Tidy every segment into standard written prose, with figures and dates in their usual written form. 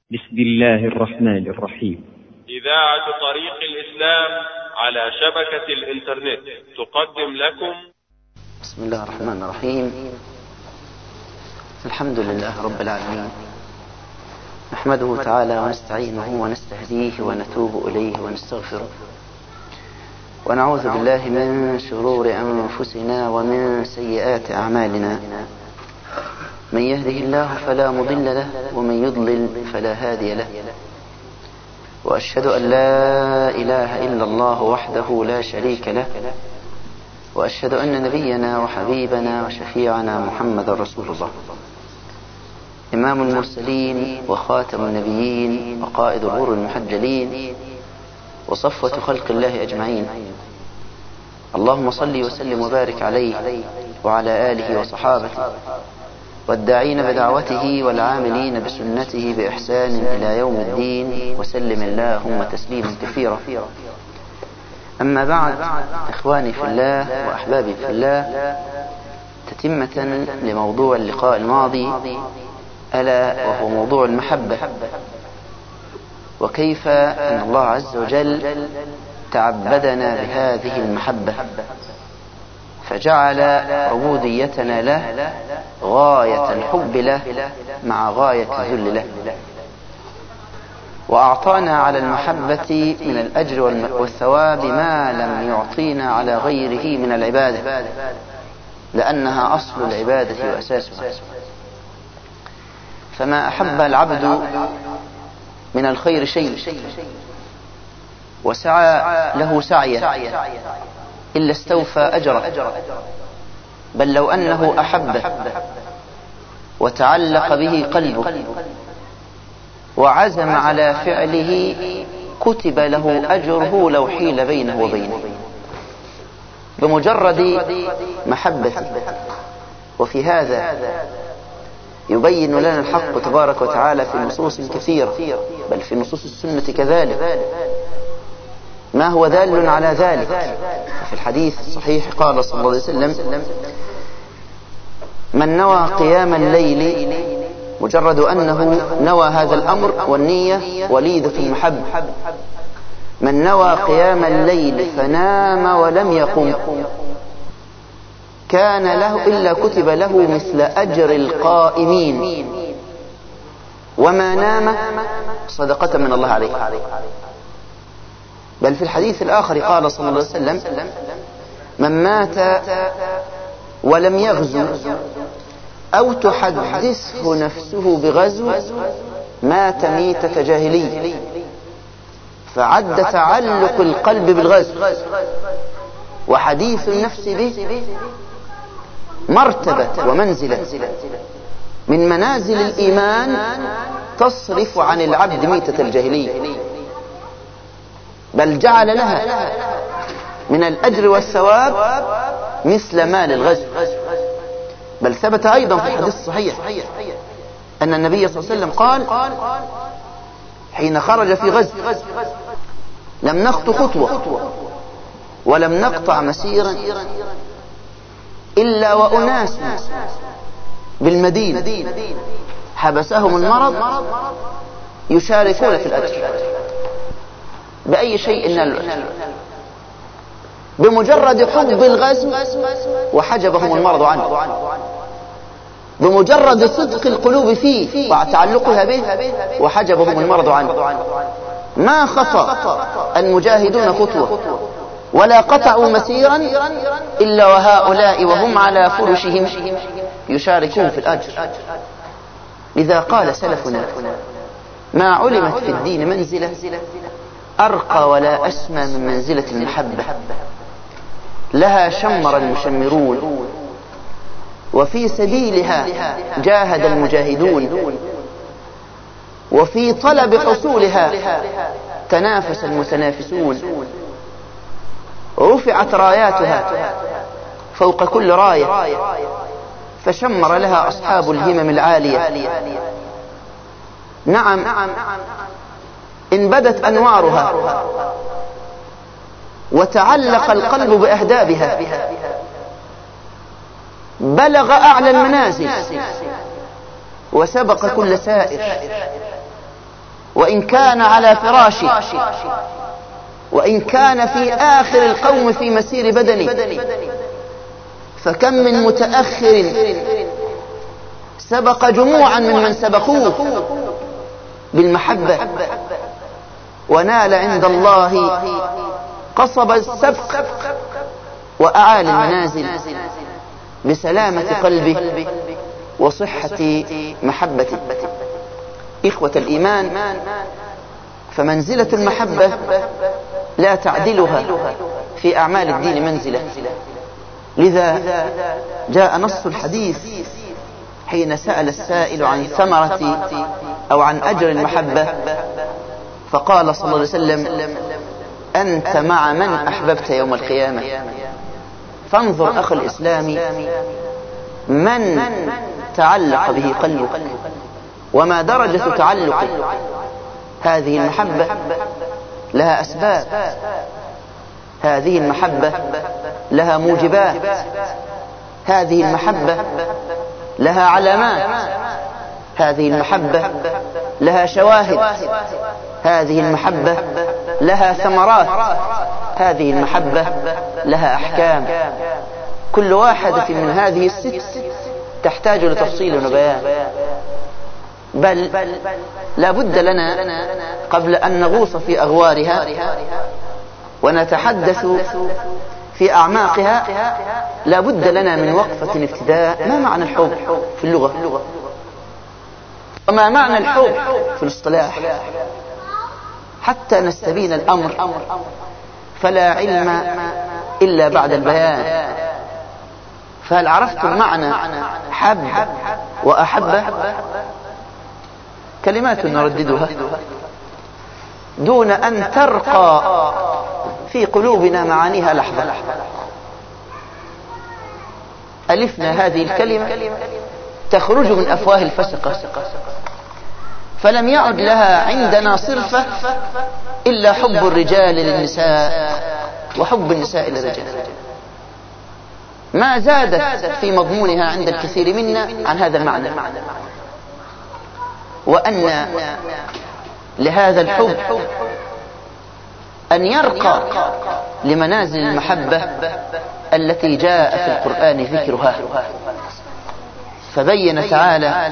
بسم الله الرحمن الرحيم. إذاعة طريق الإسلام على شبكة الإنترنت تقدم لكم. بسم الله الرحمن الرحيم. الحمد لله رب العالمين، نحمده تعالى ونستعينه ونستهديه ونتوب إليه ونستغفره، ونعوذ بالله من شرور أنفسنا ومن سيئات أعمالنا. من يهده الله فلا مضل له ومن يضلل فلا هادي له، وأشهد أن لا إله إلا الله وحده لا شريك له، وأشهد أن نبينا وحبيبنا وشفيعنا محمد رسول الله، إمام المرسلين وخاتم النبيين وقائد الغر المحجلين وصفوة خلق الله أجمعين. اللهم صل وسلم وبارك عليه وعلى آله وصحابته والداعين بدعوته والعاملين بسنته بإحسان إلى يوم الدين، وسلم اللهم تسليما كثيرا. أما بعد، إخواني في الله وأحبابي في الله، تتمة لموضوع اللقاء الماضي، ألا وهو موضوع المحبة، وكيف أن الله عز وجل تعبدنا بهذه المحبة، فجعل عبوديتنا له غاية الحب له مع غاية الذل له، وأعطانا على المحبة من الأجر والثواب ما لم يعطينا على غيره من العبادة، لأنها أصل العبادة وأساسها. فما أحب العبد من الخير شيء وسعى له سعيه إلا استوفى أجره، بل لو أنه أحبه وتعلق به قلبه وعزم على فعله كتب له أجره لو حيل بينه وبينه بمجرد محبته. وفي هذا يبين لنا الحق تبارك وتعالى في نصوص كثيرة، بل في نصوص السنة كذلك، ما هو دال على ذلك. في الحديث الصحيح قال صلى الله عليه وسلم: من نوى قيام الليل، مجرد أنه نوى هذا الأمر، والنية وليدة المحبة، من نوى قيام الليل فنام ولم يقم كان له إلا كتب له مثل أجر القائمين، وما نام صدقة من الله عليه. بل في الحديث الآخر قال صلى الله عليه وسلم: من مات ولم يغزو أو تحدثه نفسه بغزو مات ميتة جاهلي. فعد تعلق القلب بالغزو وحديث النفس به مرتبة ومنزلة من منازل الإيمان تصرف عن العبد ميتة الجاهلية، بل جعل لها من الأجر والثواب مثل مال الغزو. بل ثبت أيضا في الحديث الصحيح أن النبي صلى الله عليه وسلم قال حين خرج في غزو: لم نخط خطوة ولم نقطع مسيرا إلا وأناس بالمدينة حبسهم المرض يشاركون في الأجر بأي شيء نالوا، بمجرد حب الغزو وحجبهم المرض عنه، بمجرد صدق القلوب فيه وتعلقها به وحجبهم المرض عنه. ما خطأ المجاهدون خطوة ولا قطعوا مسيرا إلا وهؤلاء وهم على فرشهم يشاركون في الأجر. لذا قال سلفنا: ما علمت في الدين منزلة أرقى ولا أسمى من منزلة المحبة، لها شمر المشمرون، وفي سبيلها جاهد المجاهدون، وفي طلب حصولها تنافس المتنافسون، رفعت راياتها فوق كل راية فشمر لها أصحاب الهمم العالية. نعم، إن بدت أنوارها وتعلق القلب بأهدابها بلغ أعلى المنازل وسبق كل سائر، وإن كان على فراشه، وإن كان في آخر القوم في مسير بدني. فكم من متأخر سبق جموعا ممن سبقوه بالمحبة ونال عند الله قصب السبق وأعالي المنازل بسلامة قلبه وصحة محبته. إخوة الإيمان، فمنزلة المحبة لا تعدلها في أعمال الدين منزلة. لذا جاء نص الحديث حين سأل السائل عن ثمرة أو عن أجر المحبة، فقال صلى الله عليه وسلم: أنت مع من أحببت يوم القيامة. فانظر أخي الإسلام من تعلق به قلبك وما درجة تعلق. هذه المحبة لها أسباب، هذه المحبة لها موجبات، هذه المحبة لها علامات، هذه المحبة لها شواهد، هذه المحبة لها ثمرات، هذه المحبة لها أحكام. كل واحدة من هذه الست تحتاج لتفصيل وبيان، بل لا بد لنا قبل أن نغوص في أغوارها ونتحدث في أعماقها لا بد لنا من وقفة ابتداء. ما معنى الحب في اللغة؟ وما معنى الحب في الاصطلاح؟ حتى نستبين الأمر، فلا علم إلا بعد البيان. فهل عرفتم معنى حب وأحب؟ كلمات نرددها دون أن ترقى في قلوبنا معانيها لحظة. ألفنا هذه الكلمة تخرج من أفواه الفسقة، فلم يعد لها عندنا صرفة إلا حب الرجال للنساء وحب النساء للرجال. ما زادت في مضمونها عند الكثير منا عن هذا المعنى، وأن لهذا الحب أن يرقى لمنازل المحبة التي جاء في القرآن ذكرها. فبين تعالى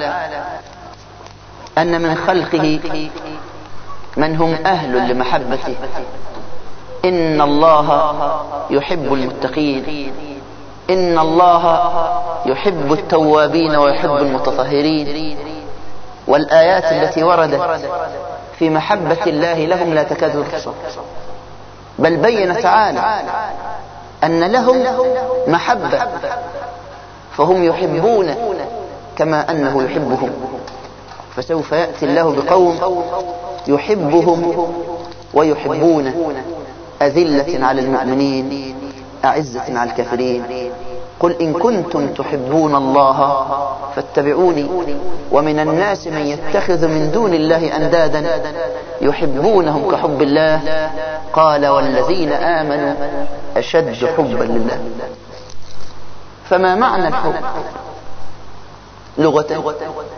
أن من خلقه من هم أهل لمحبته. إن الله يحب المتقين، إن الله يحب التوابين ويحب المتطهرين. والآيات التي وردت في محبة الله لهم لا تكاد تحصى، بل بين تعالى أن لهم محبة، فهم يحبون كما أنه يحبهم. فسوف يأتي الله بقوم يحبهم ويحبونه، أذلة على المؤمنين أعزة على الكافرين. قل إن كنتم تحبون الله فاتبعوني ومن الناس من يتخذ من دون الله أندادا يحبونهم كحب الله قال والذين آمنوا أشد حبا لله. فما معنى الحب لغة؟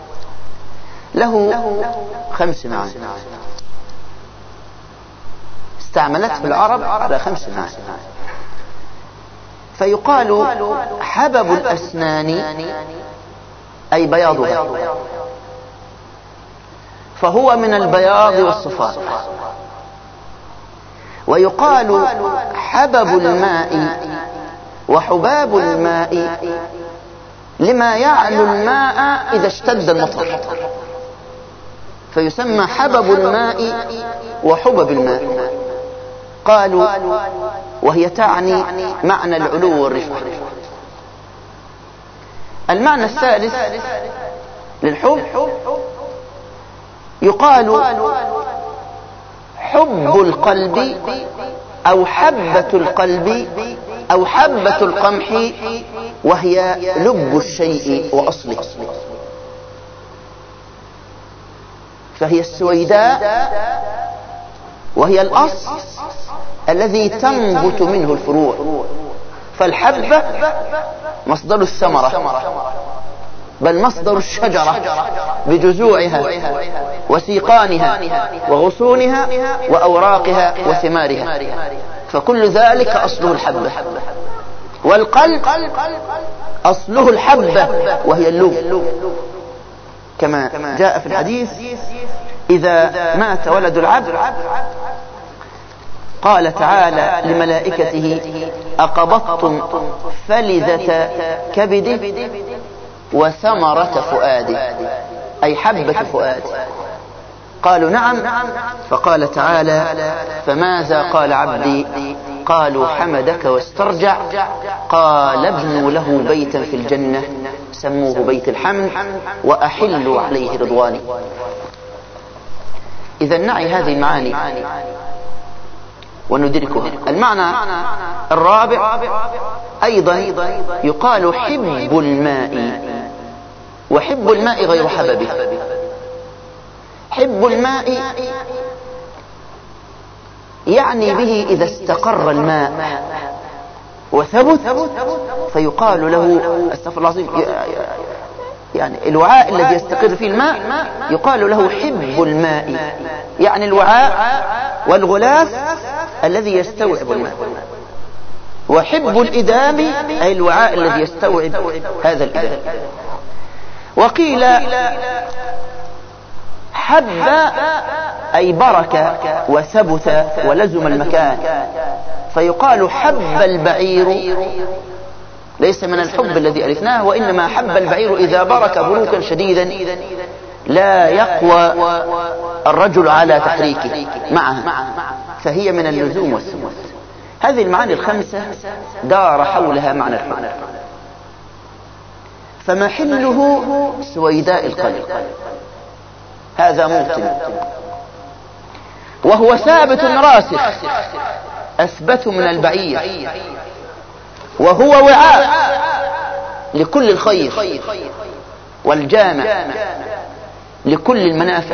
له 5 معاني استعملته العرب على 5 معاني. فيقال حبب الأسنان أي بياضها، فهو من البياض والصفاء. ويقال حبب الماء وحباب الماء لما يعلو الماء إذا اشتد المطر، فيسمى حبب الماء وحبب الماء. قالوا وهي تعني معنى العلو والرفعة. المعنى الثالث للحب يقال حب القلب أو حبة القلب أو حبة القمح، وهي لب الشيء وأصله. فهي السويداء وهي الأصل الذي تنبت منه الفروع. فالحبة مصدر الثمرة، بل مصدر الشجرة بجذوعها وسيقانها وغصونها وأوراقها وثمارها، فكل ذلك أصله الحبة. والقلب أصله الحبة وهي اللب، كما جاء في الحديث: إذا مات ولد العبد قال تعالى لملائكته: أقبضتم فلذة كبده وثمرة فؤاده، أي حبة فؤاد. قالوا: نعم. فقال تعالى: فماذا قال عبدي؟ قالوا: حمدك واسترجع. قال: ابنوا له بيتا في الجنة سموه بيت الحمد وأحلوا عليه رضواني. إذا نعي هذه المعاني وندركها. المعنى الرابع أيضا يقال حب الماء، وحب الماء غير حببه. حب الماء يعني به إذا استقر الماء وثبت فيقال له، استغفر الله العظيم، يعني الوعاء الذي يستقر فيه الماء يقال له حب الماء، يعني الوعاء والغلاف الذي يستوعب الماء. وحب الإدام أي الوعاء الذي يستوعب هذا الإدام. وقيل حب أي بركة وثبت ولزم المكان، فيقال حب البعير، ليس من الحب الذي ألفناه، وإنما حب البعير إذا برك بروكا شديدا لا يقوى الرجل على تحريكه معها، فهي من اللزوم والثبوت. هذه المعاني الخمسة دار حولها معنى الحب، فمحله سويداء القلب، هذا موطن، وهو ثابت راسخ أثبت من البعير، وهو وعاء لكل الخير والجامع لكل المنافع،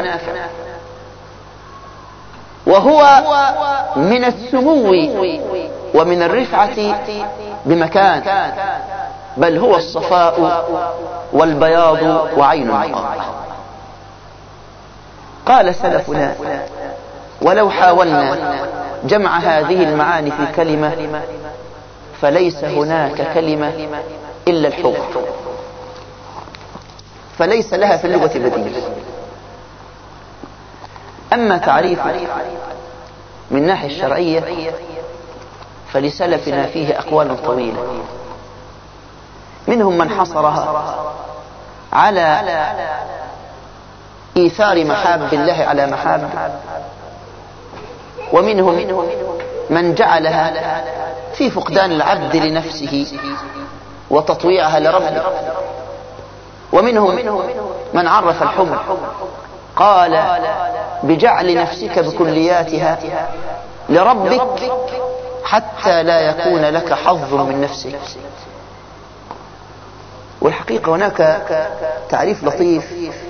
وهو من السمو ومن الرفعة بمكان، بل هو الصفاء والبياض وعين المقام. قال سلفنا: ولو حاولنا جمع هذه المعاني في كلمة فليس هناك كلمة إلا الحب، فليس لها في اللغة بديل. أما تعريفه من الناحية الشرعية فلسلفنا فيه أقوال طويلة، منهم من حصرها على إيثار محاب الله على محاب، ومنهم من جعلها في فقدان العبد لنفسه وتطويعها لربه، ومنهم من عرف الحب قال بجعل نفسك بكلياتها لربك حتى لا يكون لك حظ من نفسك. والحقيقة هناك تعريف لطيف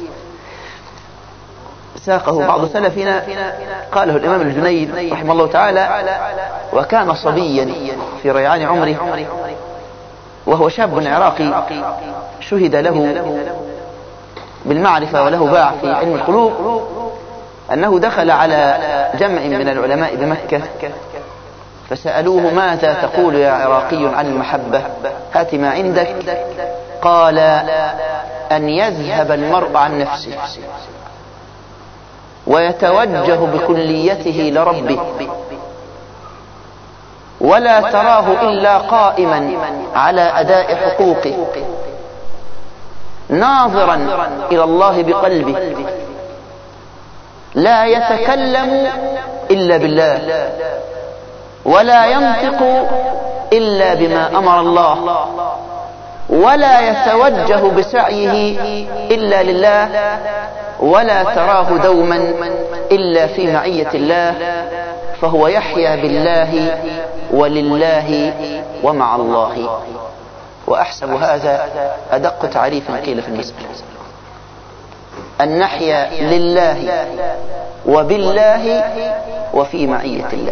ساقه بعض سلفنا، قاله الإمام الجنيد رحمه الله تعالى، وكان صبيا في ريعان عمره، وهو شاب عراقي شهد له بالمعرفة وله باع في علم القلوب، أنه دخل على جمع من العلماء بمكة فسألوه: ماذا تقول يا عراقي عن المحبة؟ هات ما عندك. قال: أن يذهب المرء عن نفسه ويتوجه بكليته لربه، ولا تراه إلا قائما على أداء حقوقه، ناظرا إلى الله بقلبه، لا يتكلم إلا بالله، ولا ينطق إلا بما أمر الله، ولا يتوجه بسعيه إلا لله، ولا تراه دوما إلا في معية الله، فهو يحيا بالله ولله ومع الله. وأحسب هذا أدق تعريف قيل في المسألة، أن نحيا لله وبالله وفي معية الله.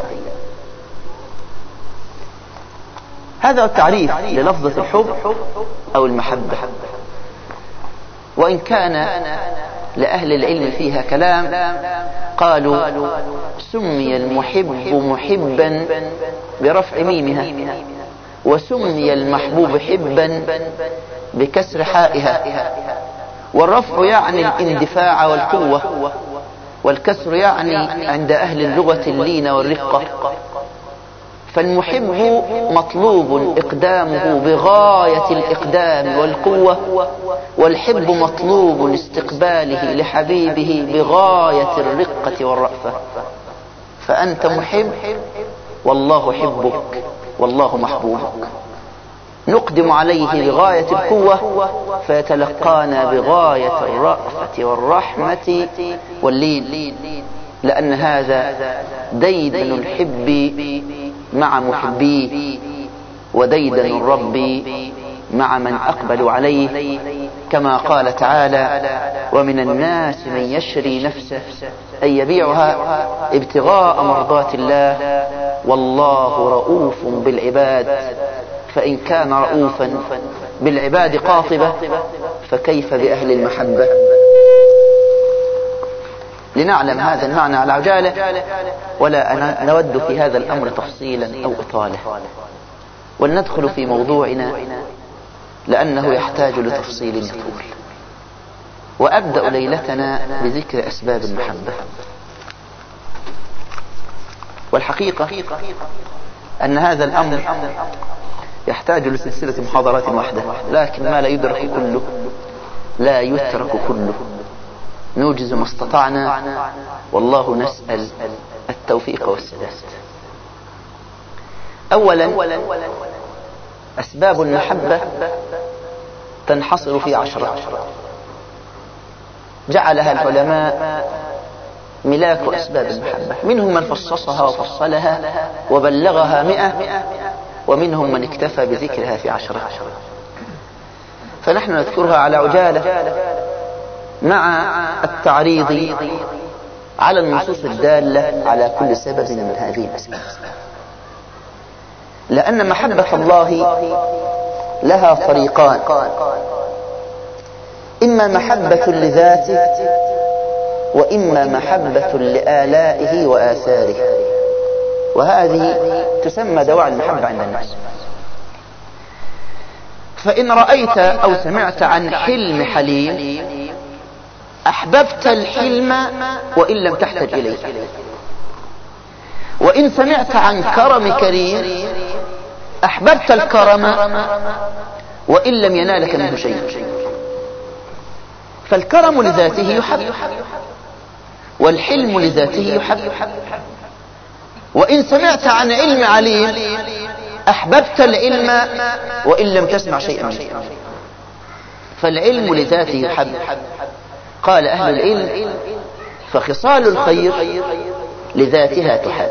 هذا التعريف للفظة الحب أو المحبة، وإن كان لأهل العلم فيها كلام. قالوا سمي المحب محبا برفع ميمها، وسمي المحبوب حبا بكسر حائها. والرفع يعني الاندفاع والقوة، والكسر يعني عند أهل اللغة اللين والرقة. فالمحب مطلوب إقدامه بغاية الإقدام والقوة، والحب مطلوب استقباله لحبيبه بغاية الرقة والرأفة. فأنت محب والله حبك والله محبوبك، نقدم عليه بغاية القوة فيتلقانا بغاية الرأفة والرحمة واللين، لأن هذا ديدن الحب مع محبيه، وديدن الرب مع من أقبل عليه، كما قال تعالى: ومن الناس من يشري نفسه أن يبيعها ابتغاء مرضات الله والله رؤوف بالعباد. فإن كان رؤوفا بالعباد قاطبة فكيف بأهل المحبة؟ لنعلم هذا المعنى على عجالة، ولا نود في هذا الأمر تفصيلا أو إطالة، ولندخل في موضوعنا لأنه يحتاج لتفصيل يطول. وأبدأ ليلتنا بذكر أسباب المحبة. والحقيقة أن هذا الأمر يحتاج لسلسلة محاضرات واحدة، لكن ما لا يدرك كله لا يترك كله، نوجز ما استطعنا، والله نسأل التوفيق والسداد. أولا، أسباب المحبة تنحصر في 10 جعلها العلماء ملاك أسباب المحبة. منهم من فصصها وفصلها وبلغها 100، ومنهم من اكتفى بذكرها في 10. فنحن نذكرها على عجالة مع التعريض على النصوص الدالة على كل سبب من هذه الأسباب، لأن محبة الله لها طريقان: إما محبة لذاته، وإما محبة لآلائه وآثاره، وهذه تسمى دواعي المحبة عند الناس. فإن رأيت أو سمعت عن حلم حليم أحببت الحلم وإن لم تحتج إليه، وإن سمعت عن كرم كريم أحببت الكرم وإن لم ينالك منه شيء. فالكرم لذاته يحب، والحلم لذاته يحب. وإن سمعت عن علم عليم أحببت العلم وإن لم تسمع شيئا منه. فالعلم لذاته يحب. قال أهل العلم: فخصال الخير لذاتها تحب.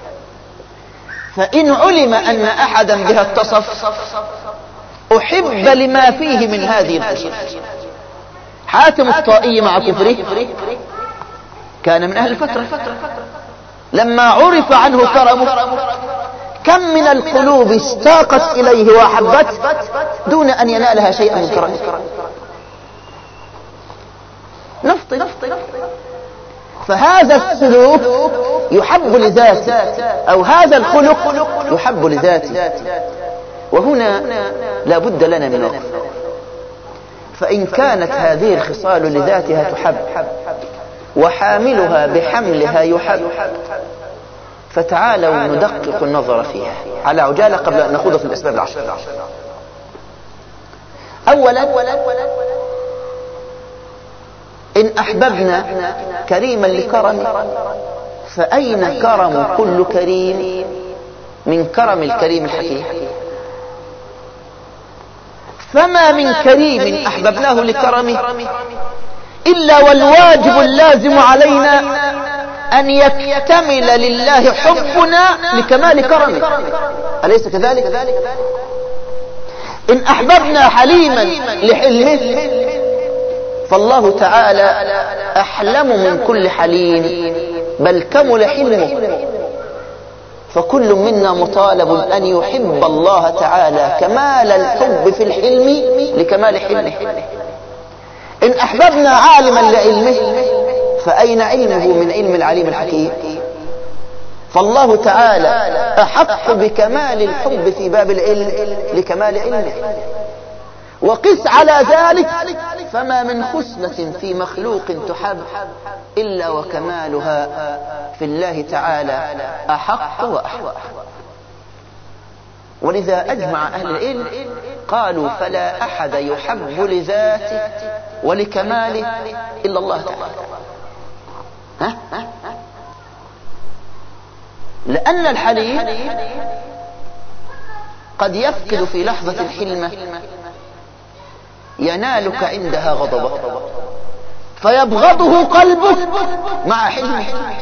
فإن علم أن أحدا بها اتصف أحب لما فيه من هذه الخصال. حاتم الطائي مع كفره كان من أهل الفترة، لما عرف عنه كرمه كم من القلوب استاقت إليه وأحبته دون أن ينالها شيئا من كرمه. نفطن. فهذا السلوك يحب لذاته، أو هذا الخلق يحب لذاته. وهنا لا بد لنا من وقف. فإن كانت هذه الخصال لذاتها تحب وحاملها بحملها يحب، فتعالوا ندقق النظر فيها على عجالة قبل أن نخوض في الأسباب 10. أولا، إن أحببنا كريما لكرمه فأين كرم كل كريم من كرم الكريم الحكيم؟ فما من كريم أحببناه لكرمه إلا والواجب اللازم علينا أن يكتمل لله حبنا لكمال كرمه، أليس كذلك؟ إن أحببنا حليما لحلمه فالله تعالى أحلم من كل حليم، بل كمل حلمه. فكل منا مطالب أن يحب الله تعالى كمال الحب في الحلم لكمال حلمه. إن أحببنا عالما لعلمه فأين علمه من علم العليم الحكيم؟ فالله تعالى أحق بكمال الحب في باب العلم لكمال علمه. وقس على ذلك فما من خصلة في مخلوق تحب إلا وكمالها في الله تعالى أحق وأحق. ولذا أجمع أهل العلم قالوا فلا أحد يحب لذاته ولكماله إلا الله تعالى. لأن الحليم قد يفقد في لحظة الحلمة ينالك عندها غضبه فيبغضه قلبك مع حلمه.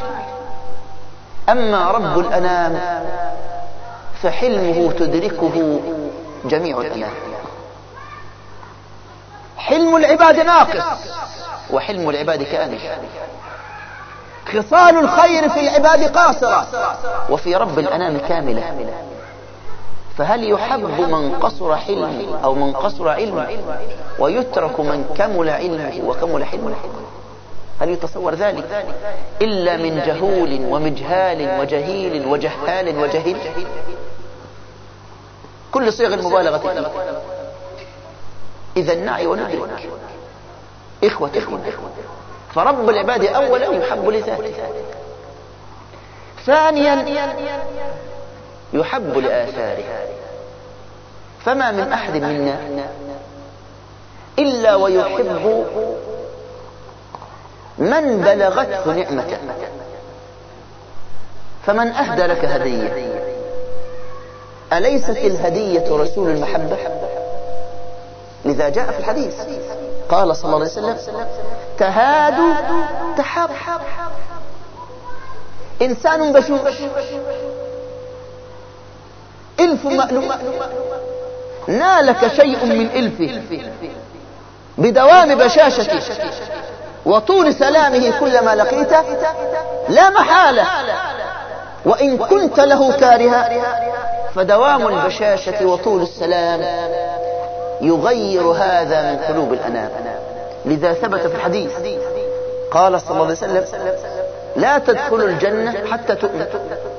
أما رب الأنام فحلمه تدركه جميع الأنام. حلم العباد ناقص وحلم العباد كامل. خصال الخير في العباد قاصرة وفي رب الأنام كاملة. فهل يحب من قصر حلمه أو من قصر علمه ويترك من كمل علمه وكمل حلمه؟ هل يتصور ذلك إلا من جهول ومجهال وجهيل وجهال وجهيل؟ كل صيغ المبالغة فيه. إذا نعي وندرك إخوة. فرب العباد أولا يحب لذاته، ثانيا يحب لآثاره. فما من أحد منا إلا ويحب من بلغته نعمته. فمن أهدى لك هدية أليست الهدية رسول المحبة؟ لذا جاء في الحديث قال صلى الله عليه وسلم تهادوا تحاب. إنسان بشوش إلف مألوف نالك شيء من إلفه بدوام بشاشته وطول سلامه كلما لقيته لا محالة، وإن كنت له كارها فدوام البشاشة وطول السلام يغير هذا من قلوب الأنام. لذا ثبت في الحديث قال صلى الله عليه وسلم لا تدخلوا الجنة حتى تؤمنوا،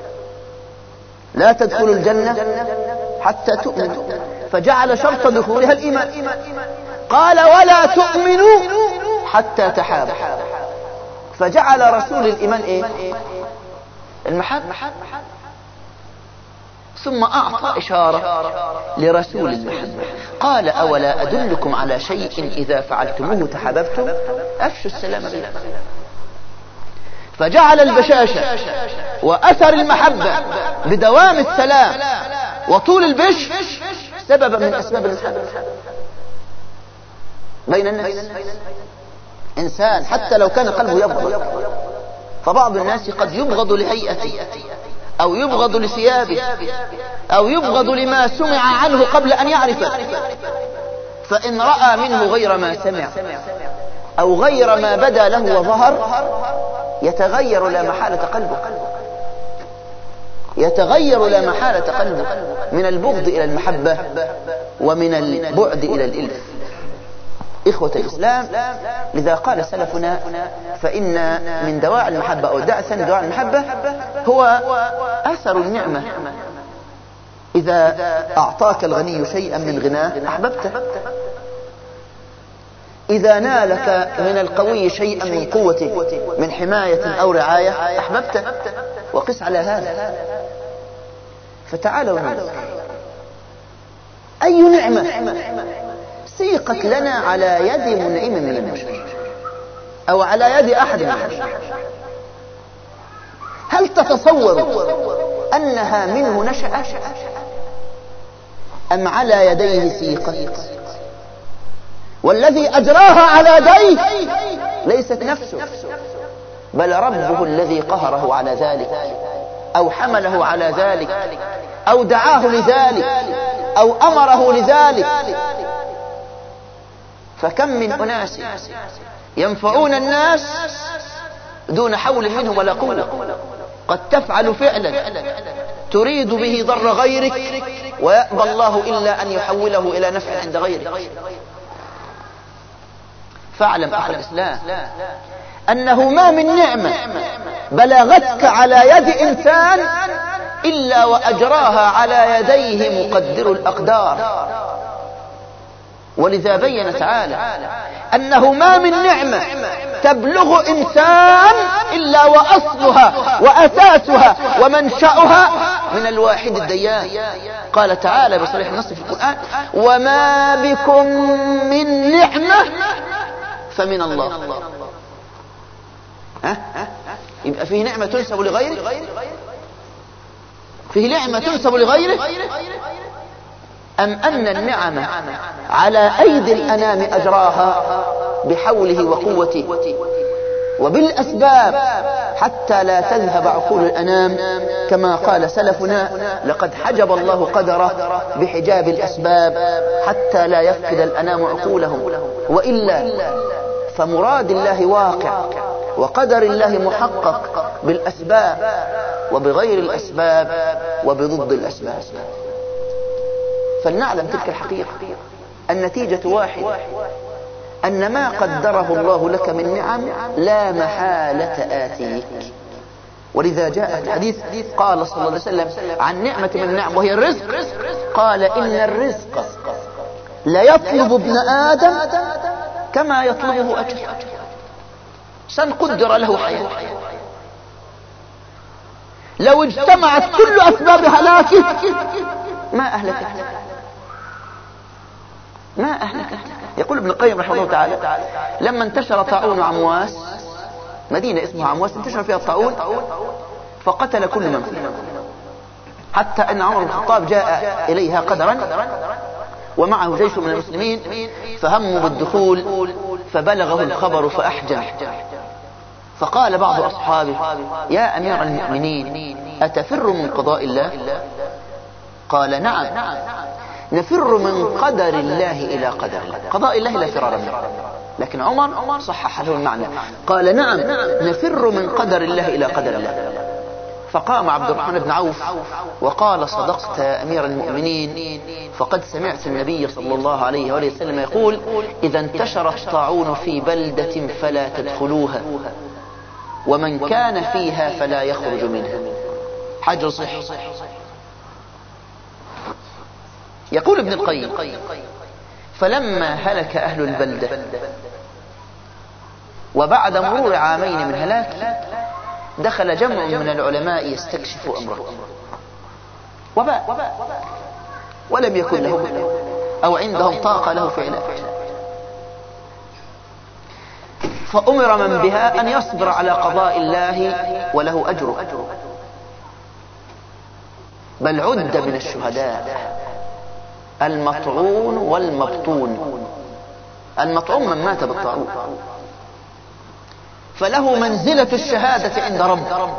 لا تدخلوا الجنة حتى تؤمنوا، فجعل شرط دخولها الإيمان. قال ولا تؤمنوا حتى تحابوا، فجعل رسول الإيمان إيه؟ المحبة. ثم أعطى إشارة لرسول المحبة قال أولا أدلكم على شيء إذا فعلتموه تحببتم؟ أفشوا السلام بالله. فجعل البشاشة وأثر المحبة بدوام السلام وطول البش سببا من أسباب المحبة بين الناس. إنسان حتى لو كان قلبه يبغض، فبعض الناس قد يبغض لهيئته أو يبغض لثيابه أو يبغض لما سمع عنه قبل أن يعرفه، فإن رأى منه غير ما سمع أو غير ما بدا له وظهر يتغير لا محالة قلبه، يتغير لا محالة قلبه من البغض إلى المحبة ومن البعد إلى الإلف. إخوة الإسلام، لذا قال سلفنا فإن من دواعي المحبة أو دعسا دواعي المحبة هو أثر النعمة. إذا أعطاك الغني شيئا من غناه أحببته، إذا نالك من القوي شيئا من قوته من حماية أو رعاية أحببته. وقس على هذا. فتعالوا ننظر أي نعمة سيقت لنا على يد منعم من البشر أو على يد أحد من البشر، هل تتصور أنها منه نشأت أم على يديه سيقت؟ والذي أجراها على يديه ليست نفسه بل ربه الذي قهره على ذلك أو حمله على ذلك أو دعاه لذلك أو أمره لذلك. فكم من أناس ينفعون الناس دون حول منهم ولا قوة، قد تفعل فعلا تريد به ضر غيرك ويأبى الله إلا أن يحوله إلى نفع عند غيرك. فاعلم أخي الإسلام أنه ما من نعمة بلغتك على يد إنسان إلا وأجراها على يديه مقدر الأقدار. ولذا بين تعالى أنه ما من نعمة تبلغ إنسان إلا وأصلها وأساسها ومنشأها من الواحد الديان. قال تعالى بصريح النص في القرآن: وما بكم من نعمة فمن الله. يبقى فيه نعمة تنسب لغيره؟ فيه نعمة تنسب لغيره؟ أم أن النعم على أيدي الأنام أجراها بحوله وقوته وبالأسباب حتى لا تذهب عقول الأنام، كما قال سلفنا: لقد حجب الله قدره بحجاب الأسباب حتى لا يفقد الأنام عقولهم. وإلا فمراد الله واقع وقدر الله محقق بالأسباب وبغير الأسباب وبضد الأسباب. فلنعلم تلك الحقيقة، النتيجة واحدة، أن ما قدره الله لك من نعم لا محالة آتيك. ولذا جاء الحديث قال صلى الله عليه وسلم عن نعمة من النعم وهي الرزق، قال: إن الرزق لا يطلب ابن آدم كما يطلبه أجل. سنقدر له حياة، لو اجتمعت كل أسباب هلاكه ما أهلكت. يقول ابن القيم رحمه الله تعالى: لما انتشر طاعون عمواس، مدينة اسمها عمواس انتشر فيها الطاعون فقتل كل من فيها، حتى أن عمر بن الخطاب جاء إليها قدرا ومعه جيش من المسلمين فهموا بالدخول، فبلغه الخبر فأحجم، فقال بعض أصحابه: يا أمير المؤمنين أتفر من قضاء الله؟ قال: نعم، نفر من قدر الله إلى قدر الله. قضاء الله لا فرار منه. لكن عمر صحح له المعنى، قال: نعم، نفر من قدر الله إلى قدر الله. فقام عبد الرحمن بن عوف وقال: صدقت يا أمير المؤمنين، فقد سمعت النبي صلى الله عليه وآله وسلم يقول: إذا انتشر الطاعون في بلدة فلا تدخلوها، ومن كان فيها فلا يخرج منها. حجر صحيح. يقول ابن القيم: فلما هلك أهل البلدة وبعد مرور عامين من هلاك، دخل جمع من العلماء يستكشف أمره، وباء ولم يكن لهم أو عندهم طاقة له في علاج، فأمر من بها أن يصبر على قضاء الله وله أجره، بل عد من الشهداء المطعون والمبطون. المطعون من مات بالطاعون فله منزلة الشهادة عند رب.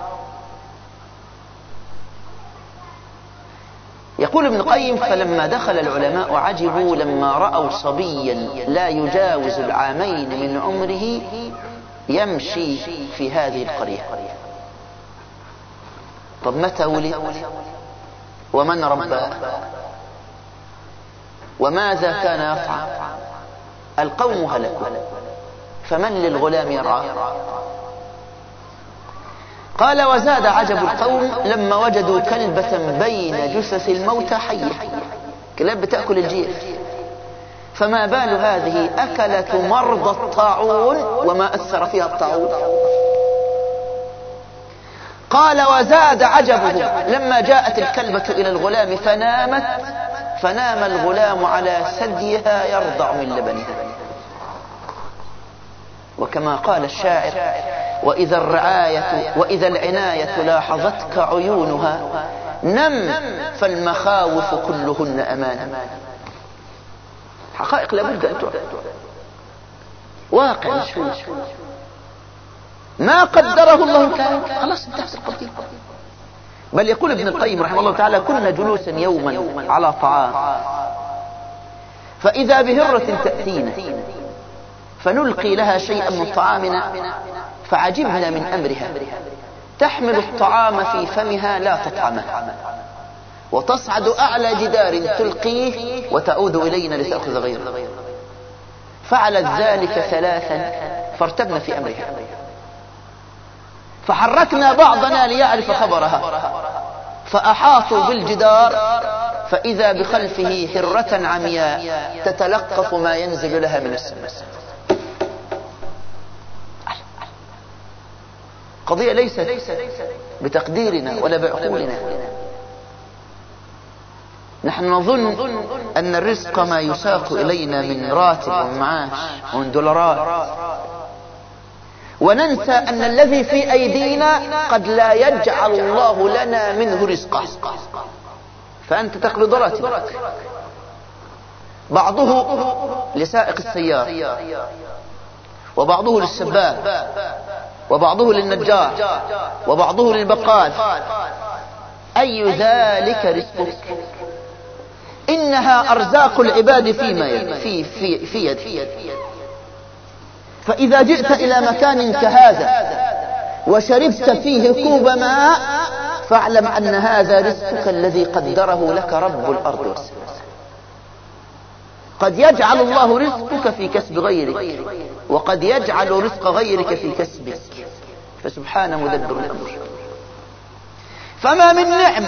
يقول ابن القيم: فلما دخل العلماء عجبوا لما رأوا صبيا لا يجاوز العامين من عمره يمشي في هذه القرية. طب متى ولد ومن رباه وماذا كان يفعل؟ القوم هلكوا، فمن للغلام يرعى؟ قال: وزاد عجب القوم لما وجدوا كلبة بين جثث الموتى حية، كلاب تأكل الجيف، فما بال هذه أكلت مرضى الطاعون وما أثر فيها الطاعون. قال: وزاد عجبه لما جاءت الكلبة إلى الغلام فنام الغلام على ثديها يرضع من لبنها. وكما قال الشاعر: وإذا العناية لاحظتك عيونها نم فالمخاوف كلهن أمان. حقائق لابد أن تعرف، واقع شوي ما قدره الله كان، خلاص انتهت القضية. بل يقول ابن القيم رحمه الله تعالى: كنا جلوسا يوما على طعام، فإذا بهرة تأتينا فنلقي لها شيئا من طعامنا، فعجبنا من أمرها، تحمل الطعام في فمها لا تطعمه، وتصعد أعلى جدار تلقيه وتعود إلينا لتأخذ غيره. فعلت ذلك 3 فارتبنا في أمرها، فحركنا بعضنا ليعرف خبرها، فأحاطوا بالجدار فإذا بخلفه هرة عمياء تتلقف ما ينزل لها من السماء. قضية ليست بتقديرنا ولا بعقولنا. نحن نظن أن الرزق ما يساق إلينا من راتب ومعاش ومن دولارات، وننسى أن الذي في أيدينا قد لا يجعل الله لنا منه رزقا. فأنت تقبض راتبك، بعضه لسائق السيارة، وبعضه للسباك، وبعضه للنجار، وبعضه للبقال. أي ذلك رزقك؟ إنها أرزاق العباد في يدك. فإذا جئت إلى مكان كهذا وشربت فيه كوب ماء فاعلم أن هذا رزقك الذي قدره لك رب الأرض والسماء. قد يجعل الله رزقك في كسب غيرك، وقد يجعل رزق غيرك في كسبك، فسبحان مدبر الأمر. فما من نعمة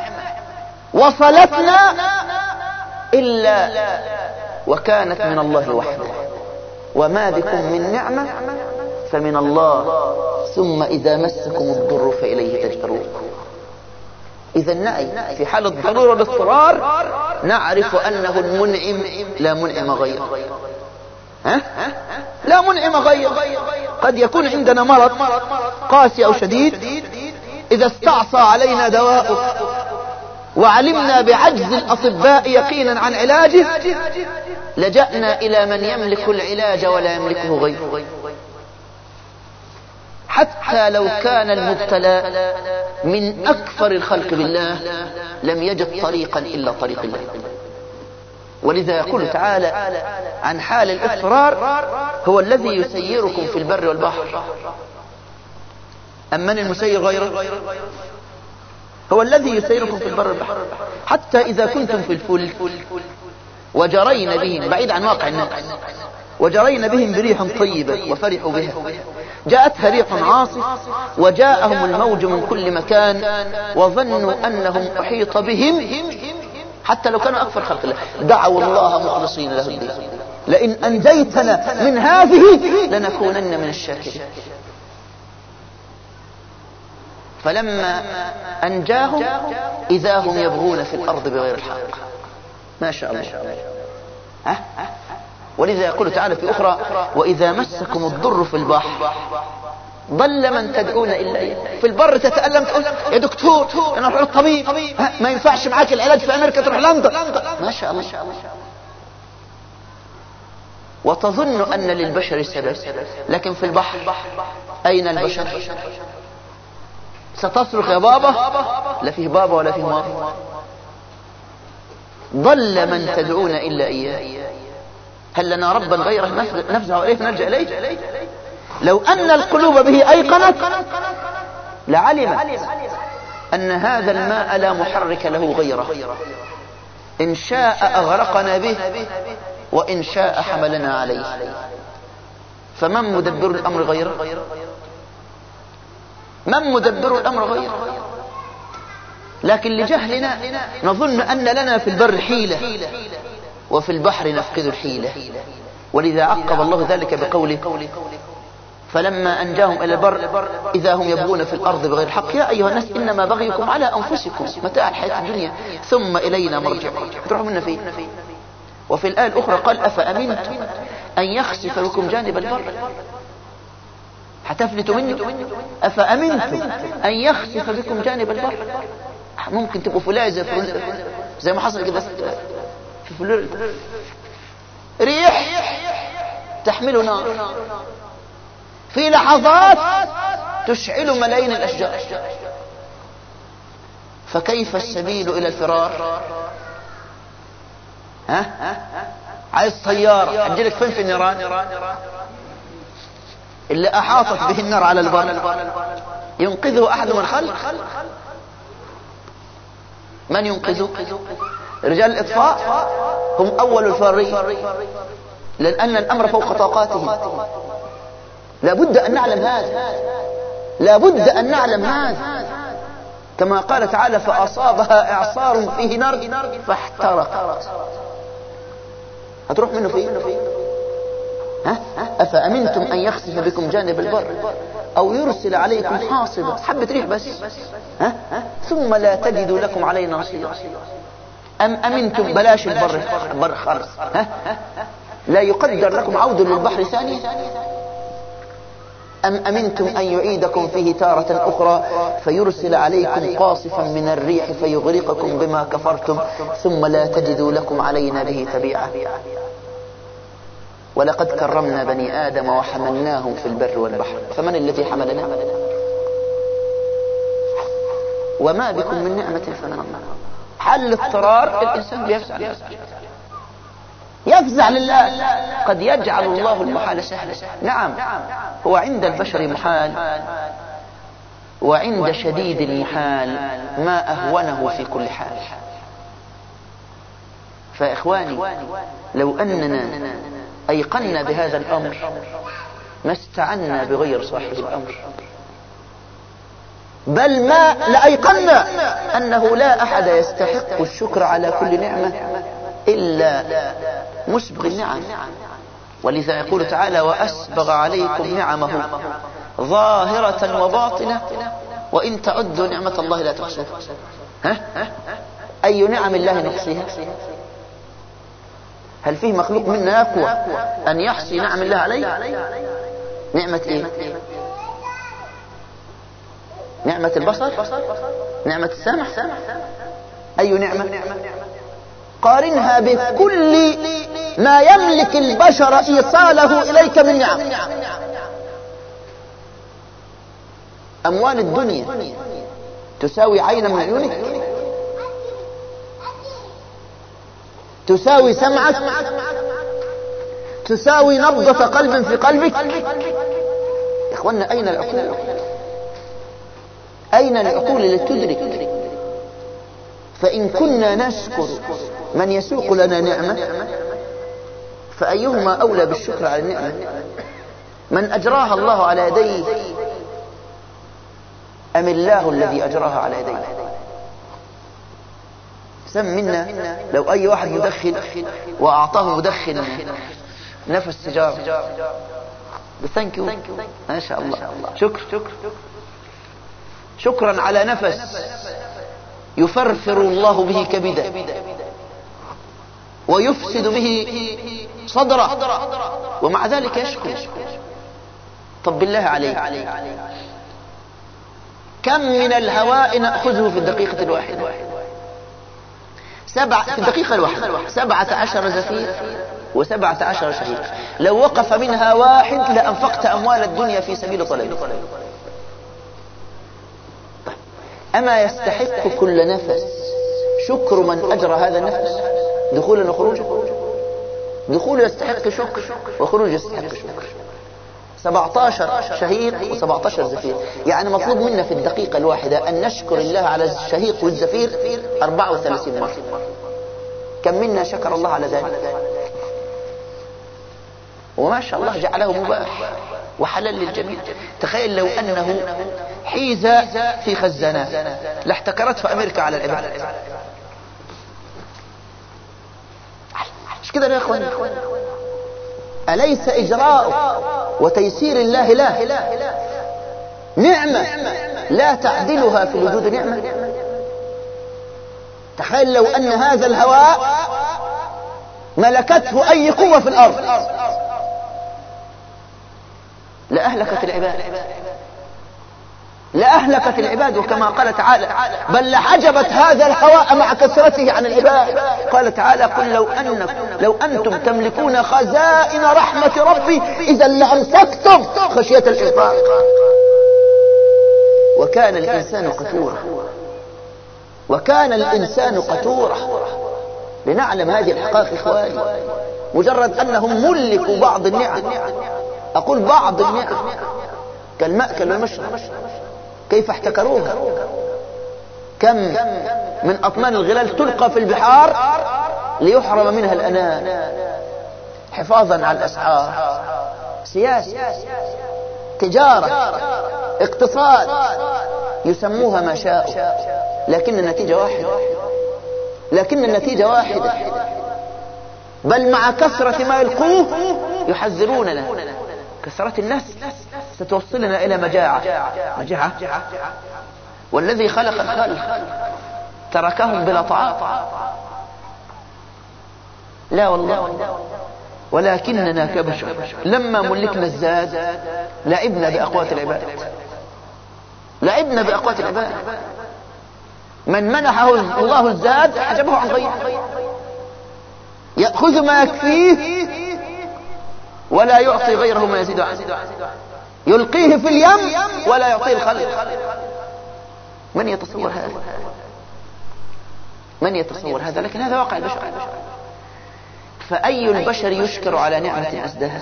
وصلتنا إلا وكانت من الله وحده، وما بكم من نعمة فمن الله، ثم إذا مسكم الضر فإليه تجأرون. إذا نأي في حال الضرورة والاضطرار نعرف أنه المنعم لا منعم غيره. لا منعم غيره. قد يكون عندنا مرض قاسي أو شديد، إذا استعصى علينا دواؤه وعلمنا بعجز الأطباء يقينا عن علاجه لجأنا إلى من يملك العلاج ولا يملكه غيره، حتى لو كان المبتلى من أكثر الخلق بالله لم يجد طريقا إلا طريق الله. ولذا يقول تعالى عن حال الإصرار: هو الذي يسيركم في البر والبحر. أمن المسير غيره؟ هو الذي يسيركم في البر والبحر. حتى إذا كنتم في الفلك وجرين بهم بعيد عن واقع الناس، وجرين بهم بريح طيبة وفرحوا بها، جاءتها ريح عاصف وجاءهم الموج من كل مكان وظنوا أنهم أحيط بهم، حتى لو كانوا أكثر خلق الله دعوا الله مخلصين له الدين: لئن أنجيتنا من هذه لنكونن من الشاكرين. فلما أنجاهم إذا هم يبغون في الأرض بغير الحق. ما شاء الله. ولذا يقول تعالى في أخرى: وإذا مسكم الضر في البحر ضل من تدعون إلا إياه. في البر تتألم تقول: يا دكتور أنا أروح للطبيب، ما ينفعش معاك العلاج في أمريكا تروح لندن. ما شاء الله. وتظن أن للبشر سبب، لكن في البحر أين البشر؟ ستصرخ يا بابا، لا فيه بابا ولا فيه ماما. ضل من تدعون إلا إياه. هل لنا ربا غيره نفزع إليه فنرجع إليه؟ لو أن القلوب به أيقنت لعلم أن هذا الماء لا محرك له غيره، إن شاء أغرقنا به وإن شاء حملنا عليه. فمن مدبر الأمر غيره؟ من مدبر الأمر غيره؟ لكن لجهلنا نظن أن لنا في البر حيلة وفي البحر نفقد الحيلة. ولذا عقب الله ذلك بقوله: فلما أنجاهم إلى البر إذا هم يبغون في الأرض بغير الحق. يا أيها الناس إنما بغيكم على أنفسكم متاع الحياة الدنيا ثم إلينا مرجعكم. تروحوا منا فيه. وفي الآية الأخرى قال: أفأمنتم أن يخسف بكم جانب البر حتفلتوا منه؟ أفأمنتم أن يخسف بكم جانب البر. ممكن تبقوا فلاذة زي ما حصل كده في فلور، ريح تحمل نار في لحظات تشعل ملايين الأشجار. فكيف السبيل إلى الفرار؟ عايز طيارة أجلك فين في النيران اللي أحاطت به النار على البر؟ ينقذه أحد من خلق؟ من ينقذه؟ رجال الإطفاء هم أول الفارين. لأن الأمر فوق طاقاتهم. لابد أن نعلم هذا، لابد أن نعلم هذا. كما قال تعالى فأصابها إعصار فيه نار فاحترقت. هتروح منه فين؟ أفأمنتم أن يخسف بكم جانب البر أو يرسل عليكم حاصبا، حبة ريح بس، ثم لا تجدوا لكم علينا نصيرا. أم أمنتم، بلاش البر خالص، لا يقدر لكم عود للبحر ثاني. أم أمنتم أن يعيدكم فيه تارة أخرى فيرسل عليكم قاصفا من الريح فيغرقكم بما كفرتم ثم لا تجدوا لكم علينا به تبيعا. ولقد كرمنا بني آدم وحملناهم في البر والبحر. فمن الذي حملنا؟ وما بكم من نعمة فمن الله. حل اضطرار الإنسان يفزع لله. قد يجعل الله المحال سهلا. نعم، هو عند البشر محال، وعند شديد المحال ما أهونه في كل حال. فإخواني، لو أننا أيقنا بهذا الأمر ما استعنا بغير صاحب الأمر، بل ما لأيقنا أنه لا أحد يستحق الشكر على كل نعمة إلا مسبغ النعم. ولذا يقول تعالى وأسبغ عليكم نعمه ظاهرة وباطنة وإن تعدوا نعمة الله لا تحصوها. أي نعم الله نحصيها؟ هل فيه مخلوق منا يقوى أن يحصي نعم الله عليه؟ نعمة إيه؟ نعمة البصر؟ نعمة السمع؟ أي نعمة؟ قارنها بكل ما يملك البشر إيصاله إليك من نعم. أموال الدنيا تساوي عين من عيونك؟ تساوي سمعك؟ تساوي نبضة قلب في قلبك؟ يا إخوانا، أين العقول؟ أين العقول لتدرك؟ فإن كنا نشكر من يسوق لنا نعمة فأيهما أولى بالشكر على النعمة؟ من أجراها الله على يديه أم الله الذي أجراها على يديه؟ سم منا لو أي واحد مدخن وأعطاه مدخن نفس سيجارة ثانك يو، ما شاء الله، شكرا على نفس يفرفر الله به كبده ويفسد به صدره ومع ذلك يشكر. طب بالله عليك، كم من الهواء نأخذه في الدقيقة الواحدة؟ في الدقيقة الواحدة 17 زفير و17 شهيق. لو وقف منها واحد لأنفقت أموال الدنيا في سبيل طلبه. أما يستحق كل نفس شكر من أجرى هذا النفس دخولا وخروجا؟ دخول يستحق شكر وخروج يستحق شكر. 17 شهيق و17 زفير، يعني مطلوب منا في الدقيقة الواحدة أن نشكر الله على الشهيق والزفير 34 مرة. كم منا شكر الله على ذلك؟ وما شاء الله جعله مباح وحلال للجميع. تخيل لو أنه حيز في خزانات لاحتكرته أمريكا على العباد. مش كده يا أخواني؟ أليس إجراء وتيسير الله له نعمة لا تعدلها في الوجود نعمة؟ تخيل لو أن هذا الهواء ملكته أي قوة في الأرض لأهلكت العباد، لأهلكت العباد. وكما قال تعالى بل لحجبت هذا الهواء مع كثرته عن العباد. قال تعالى قل لو أنتم تملكون خزائن رحمة ربي إذا لأمسكتم خشية الإنفاق. وكان الإنسان قتورا، وكان الإنسان قتورا. لنعلم هذه الحقائق إخواني. مجرد أنهم ملكوا بعض النعم، أقول بعض النعم كالمأكل والمشرب، كيف احتكروها؟ كم من أطنان الغلال تلقى في البحار ليحرم منها الأنام. حفاظا على الأسعار، سياسة، تجارة، اقتصاد، يسموها ما شاءوا، لكن النتيجة واحدة. بل مع كثرة ما يلقوه يحذروننا. كثرة الناس ستوصلنا إلى مجاعة. والذي خلق الخلق تركهم بلا طعام؟ لا والله. ولكننا كبشر لما ملكنا الزاد لعبنا بأقوات العباد. من منحه الله الزاد حجبه عن غيره، يأخذ ما يكفيه ولا يعطي غيره ما يزيد عنه، يلقيه في اليم ولا يعطيه الخلق. من يتصور هذا؟ لكن هذا واقع البشر. فأي البشر يشكر على نعمة أزدها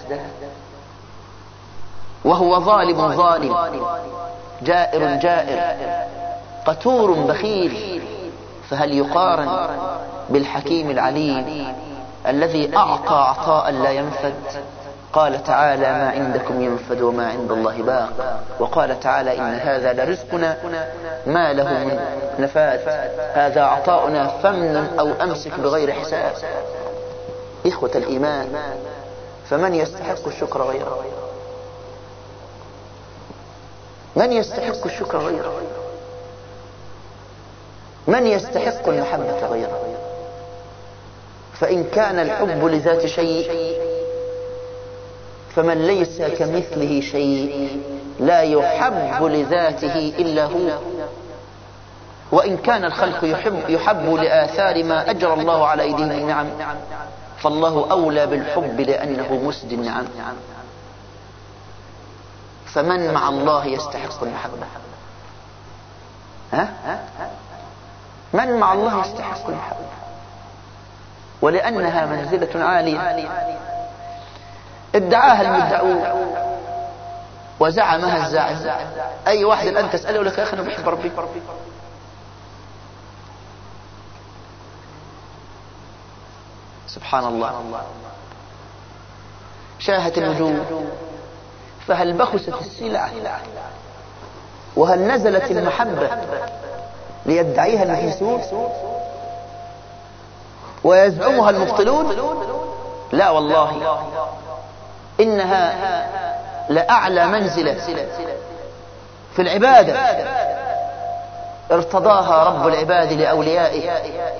وهو ظالم، جائر، قتور، بخيل؟ فهل يقارن بالحكيم العليم الذي أعطى عطاء لا ينفد؟ قال تعالى: ما عندكم ينفد وما عند الله باق. وقال تعالى: إن هذا لرزقنا ما له من نفاد، هذا عطاؤنا فمن أو أمسك بغير حساب. إخوة الإيمان، فمن يستحق الشكر غيره؟ من يستحق الشكر غيره؟ من يستحق المحبة غيره؟ فإن كان الحب لذات شيء فمن ليس كمثله شيء لا يحب لذاته إلا هو. وإن كان الخلق يحب لآثار ما أجرى الله على أيديهم من نعم، فالله أولى بالحب لأنه مسد النعم. فمن مع الله يستحق المحبة؟ من مع الله يستحق المحبة؟ ولأنها منزلة عالية ادعاها المدعون وزعمها الزاعم. أي واحد الآن تسأله لك: يا أخي أنا بحب ربي. سبحان الله. شاهت الوجوه، فهل بخست السلع؟ وهل نزلت المحبة ليدعيها المحسون ويزعمها المبطلون؟ لا والله، إنها لأعلى منزلة في العبادة ارتضاها رب العباد لأوليائه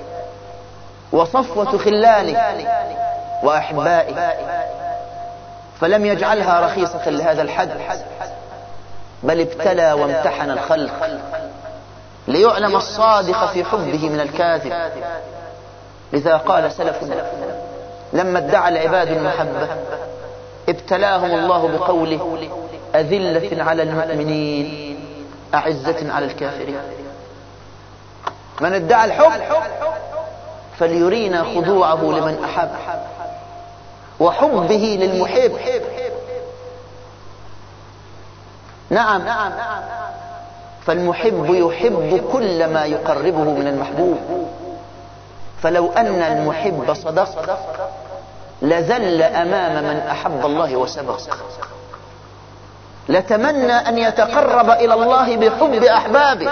وصفوة خلاله وأحبائه، فلم يجعلها رخيصة لهذا الحد، بل ابتلى وامتحن الخلق ليعلم الصادق في حبه من الكاذب. لذا قال سلفنا لما ادعى العباد المحبة ابتلاهم الله بقوله: أذلة على المؤمنين أعزة على الكافرين. من ادعى الحب فليرينا خضوعه لمن أحب وحبه للمحب. نعم، فالمحب يحب كل ما يقربه من المحبوب. فلو أن المحب صدق لذل أمام من أحب الله وسبق، لتمنى أن يتقرب إلى الله بحب أحبابه،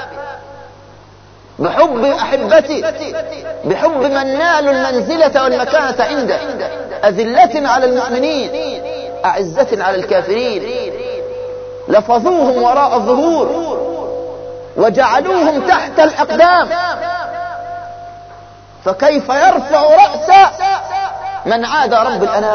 بحب أحبته، بحب من نالوا المنزلة والمكانة عنده. أذلة على المؤمنين أعزة على الكافرين، لفظوهم وراء الظهور وجعلوهم تحت الأقدام. فكيف يرفع رأس من عاد رب الأنام؟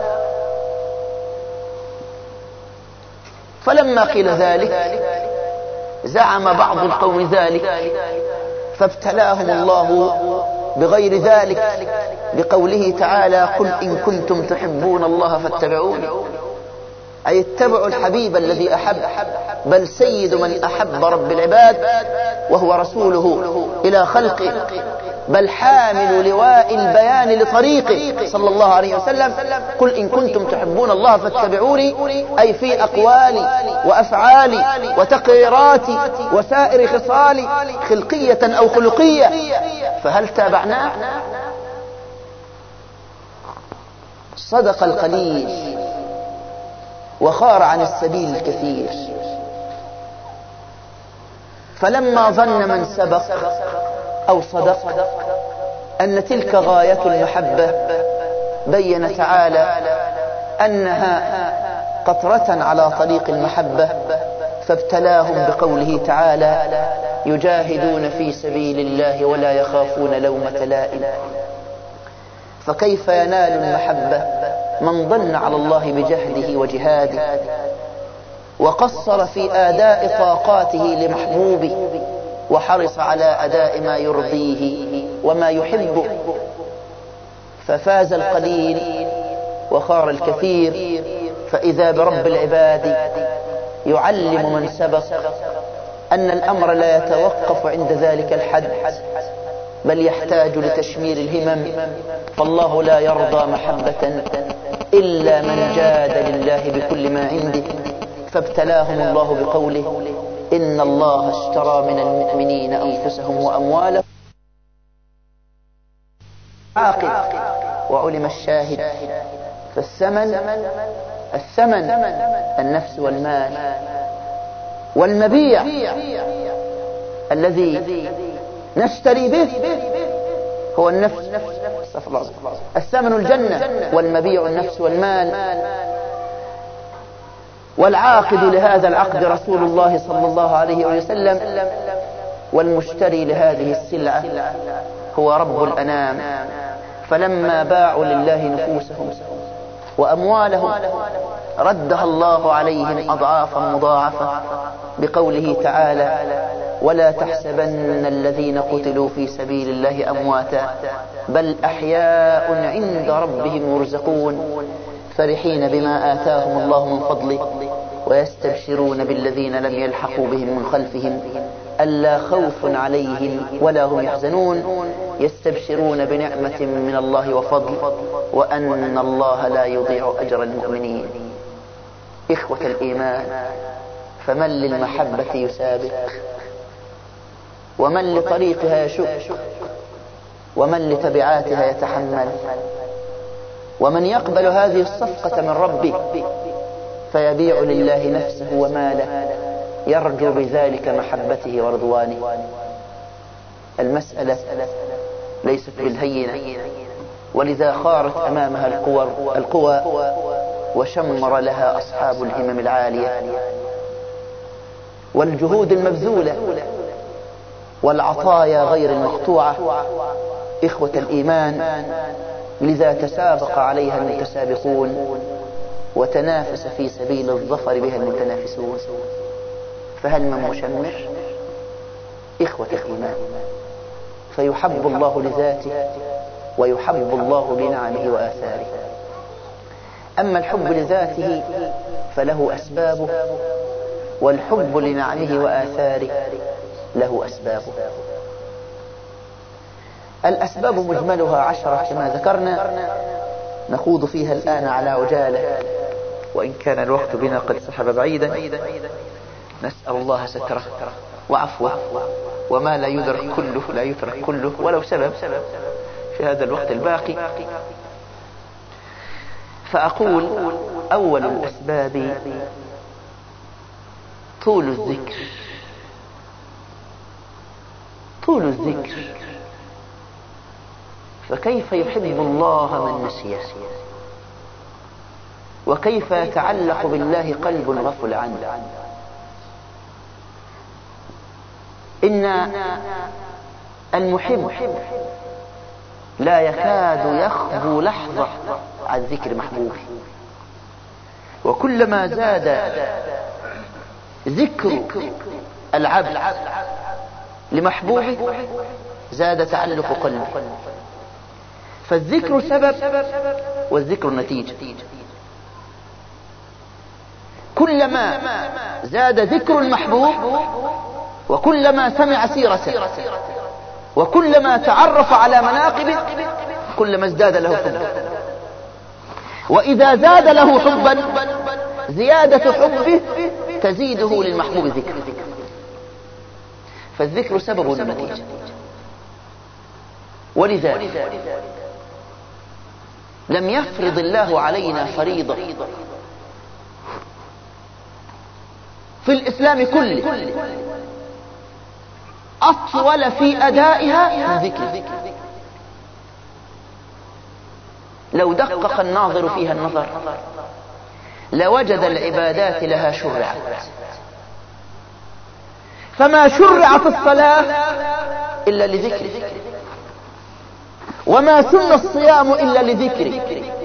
فلما قيل ذلك زعم بعض القوم ذلك، فابتلاهم الله بغير ذلك بقوله تعالى: قل إن كنتم تحبون الله فاتبعوني. أي اتبعوا الحبيب الذي أحب، بل سيد من أحب رب العباد وهو رسوله إلى خلقه، بل حامل لواء البيان لطريقه صلى الله عليه وسلم. قل إن كنتم تحبون الله فاتبعوني، أي في أقوالي وأفعالي وتقريراتي وسائر خصالي خلقية أو خلقية. فهل تابعناه؟ صدق القليل وخار عن السبيل الكثير. فلما ظن من سبق أو صدق أن تلك غاية المحبة، بين تعالى أنها قطرة على طريق المحبة، فابتلاهم بقوله تعالى: يجاهدون في سبيل الله ولا يخافون لومة لائم. فكيف ينال المحبة من ضن على الله بجهده وجهاده، وقصر في أداء طاقاته لمحبوبه، وحرص على أداء ما يرضيه وما يحبه؟ ففاز القليل وخار الكثير. فإذا برب العباد يعلم من سبق أن الأمر لا يتوقف عند ذلك الحد، بل يحتاج لتشمير الهمم. فالله لا يرضى محبة إلا من جاد لله بكل ما عنده. فابتلاهم الله بقوله: إن الله اشترى من المؤمنين أنفسهم وأموالهم. عاقل وعلم الشاهد. فالثمن النفس والمال، والمبيع الذي نشتري به هو النفس. الثمن الجنة، والمبيع النفس والمال. والعاقد لهذا العقد رسول الله صلى الله عليه وسلم، والمشتري لهذه السلعة هو رب الأنام. فلما باعوا لله نفوسهم وأموالهم ردها الله عليهم أضعافا مضاعفة بقوله تعالى: ولا تحسبن الذين قتلوا في سبيل الله أمواتا بل أحياء عند ربهم يرزقون فرحين بما آتاهم الله من فضله ويستبشرون بالذين لم يلحقوا بهم من خلفهم ألا خوف عليهم ولا هم يحزنون يستبشرون بنعمة من الله وفضل وأن الله لا يضيع أجر المؤمنين. إخوة الإيمان، فمن للمحبة يسابق، ومن لطريقها يشك، ومن لتبعاتها يتحمل، ومن يقبل هذه الصفقة من ربه فيبيع لله نفسه وماله يرجو بذلك محبته ورضوانه. المسألة ليست بالهينة، ولذا خارت أمامها القوى وشمر لها أصحاب الهمم العالية والجهود المبذولة والعطايا غير المقطوعة. إخوة الإيمان، لذا تسابق عليها المتسابقون وتنافس في سبيل الظفر بها المتنافسون. فهل من مشمر؟ إخوة الإيمان، فيحب الله لذاته ويحب الله لنعمه وآثاره. أما الحب لذاته فله أسبابه، والحب لنعمه وآثاره له أسبابه. الأسباب مجملها 10 كما ذكرنا، نخوض فيها الآن على عجالة، وإن كان الوقت بنا قد سحب بعيدا. نسأل الله ستره وعفوه، وما لا يدرك كله لا يترك كله ولو سبب في هذا الوقت الباقي. فأقول: أول الأسباب طول الذكر. طول الذكر، فكيف يحب الله من نسيه، وكيف يتعلق بالله قلب غفل عنه. إن المحب لا يكاد يخبو لحظة عن ذكر محبوبه، وكلما زاد ذكر العبد لمحبوبه زاد تعلق قلبه. فالذكر سبب والذكر نتيجة. كلما زاد ذكر المحبوب وكلما سمع سيرته وكلما تعرف على مناقبه كلما ازداد له حبا. وإذا زاد له حبا زيادة حبه تزيده للمحبوب ذكر. فالذكر سبب النتيجة. ولذلك لم يفرض الله علينا فريضة في الإسلام كله أطول في أدائها من ذكر. لو دقق الناظر فيها النظر لوجد العبادات لها شرعت، فما شرعت الصلاة إلا لذكر، وما سن الصيام إلا لذكر،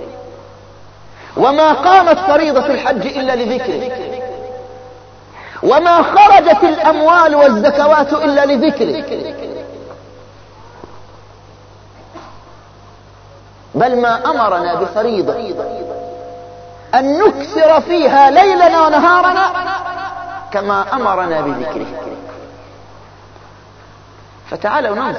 وما قامت فريضة الحج إلا لذكر، وما خرجت الأموال والزكوات إلا لذكر. بل ما أمرنا بفريضة أن نكثر فيها ليلنا ونهارنا كما أمرنا بذكره. فتعالوا ننظر.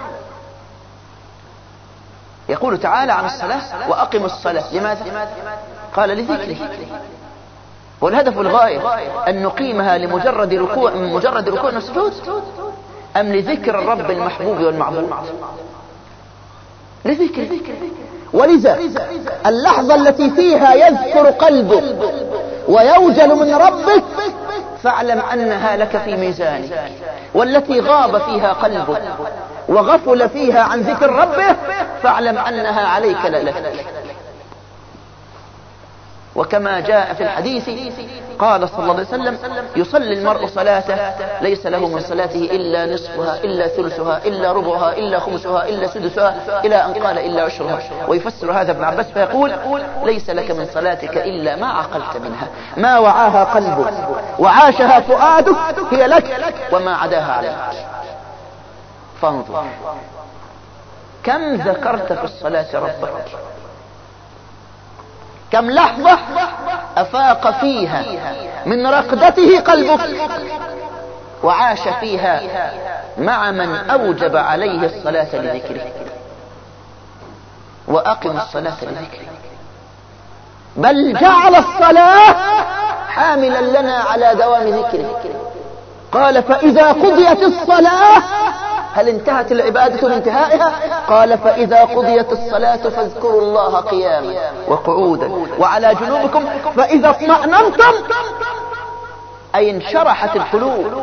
يقول تعالى عن الصلاة: وأقم الصلاة. لماذا؟ قال لذكره. والهدف الغاية أن نقيمها لمجرد ركوع، من مجرد ركوع وسجود، أم لذكر الرب المحبوب والمعبود؟ لذكر. ولذا اللحظة التي فيها يذكر قلبك ويوجل من ربك فاعلم أنها لك في ميزانك، والتي غاب فيها قلبك وغفل فيها عن ذكر ربه فاعلم أنها عليك لا لك. وكما جاء في الحديث قال صلى الله عليه وسلم: يصلي المرء صلاته ليس له من صلاته إلا نصفها إلا ثلثها إلا ربعها إلا خمسها إلا سدسها، إلى أن قال إلا عشرها. ويفسر هذا ابن عباس فيقول: ليس لك من صلاتك إلا ما عقلت منها، ما وعاها قلبك وعاشها فؤادك هي لك وما عداها عليك. فانظر كم ذكرت في الصلاة ربك، كم لحظة أفاق فيها من رقدته قلبك وعاش فيها مع من أوجب عليه الصلاة لذكره. وأقم الصلاة لذكره. بل جعل الصلاة حاملا لنا على دوام ذكره. قال: فإذا قضيت الصلاة، هل انتهت العبادة بانتهائها؟ قال: فإذا قضيت الصلاة فاذكروا الله قياما وقعودا وعلى جنوبكم فإذا اطمأننتم، أي انشرحت القلوب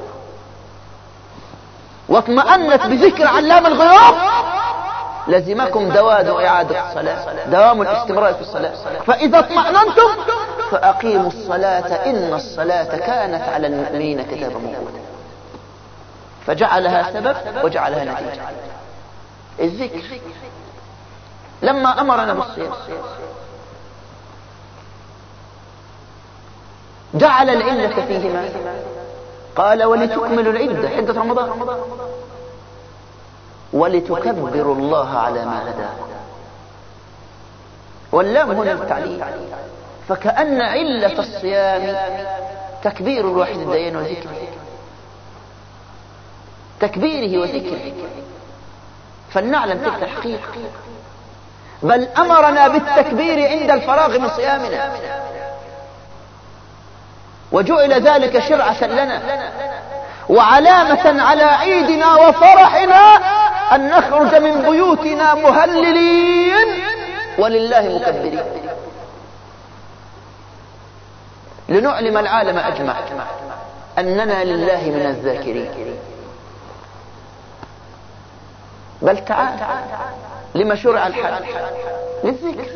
واطمأنت بذكر علام الغيوب، لزمكم دوام إعادة الصلاة، دوام الاستمرار في الصلاة. فإذا اطمأننتم فأقيموا الصلاة إن الصلاة كانت على المؤمنين كتابا موقوتا. فجعلها سبب وجعلها نتيجة. الذكر لما أمرنا بالصيام جعل العلة فيهما، قال: ولتكملوا العدة، عدة رمضان، ولتكبروا الله على ما هداكم. واللام هنا التعليل، فكأن علة الصيام تكبير الواحد الديان وذكره، تكبيره وذكره، فلنعلم تلك الحقيقة. بل أمرنا بالتكبير عند الفراغ من صيامنا، وجعل ذلك شرعة لنا وعلامة على عيدنا وفرحنا أن نخرج من بيوتنا مهللين ولله مكبرين، لنعلم العالم أجمع أننا لله من الذاكرين. بل تعال، لما شرع الحج؟ للذكر.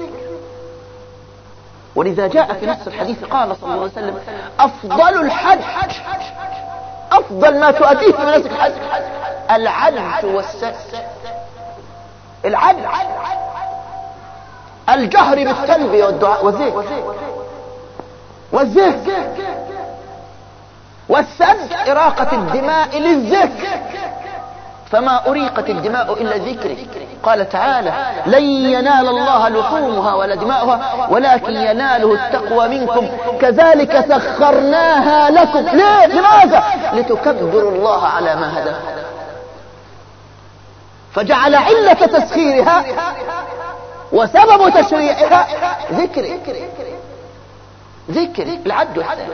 ولذا جاء في نص الحديث قال صلى الله عليه وسلم: أفضل الحج، أفضل ما تؤديه في مناسك الحج العج والسد. العج الجهر بالتلبية والدعاء والذكر، والسد إراقة الدماء للذكر، فما أريقت الدماء إلا ذكرك. قال تعالى: لن ينال الله لحومها ولا دماؤها ولكن يناله التقوى منكم كذلك سخرناها لكم. ليه؟ لماذا؟ لتكبروا الله على ما هداكم. فجعل علة تسخيرها وسبب تشريعها ذكر العد والسد.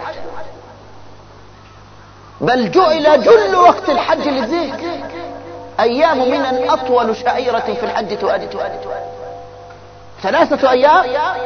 بل جعل جل وقت الحج للذكر. أيام من أطول شعيرة في الحج تؤدي، 3 أيام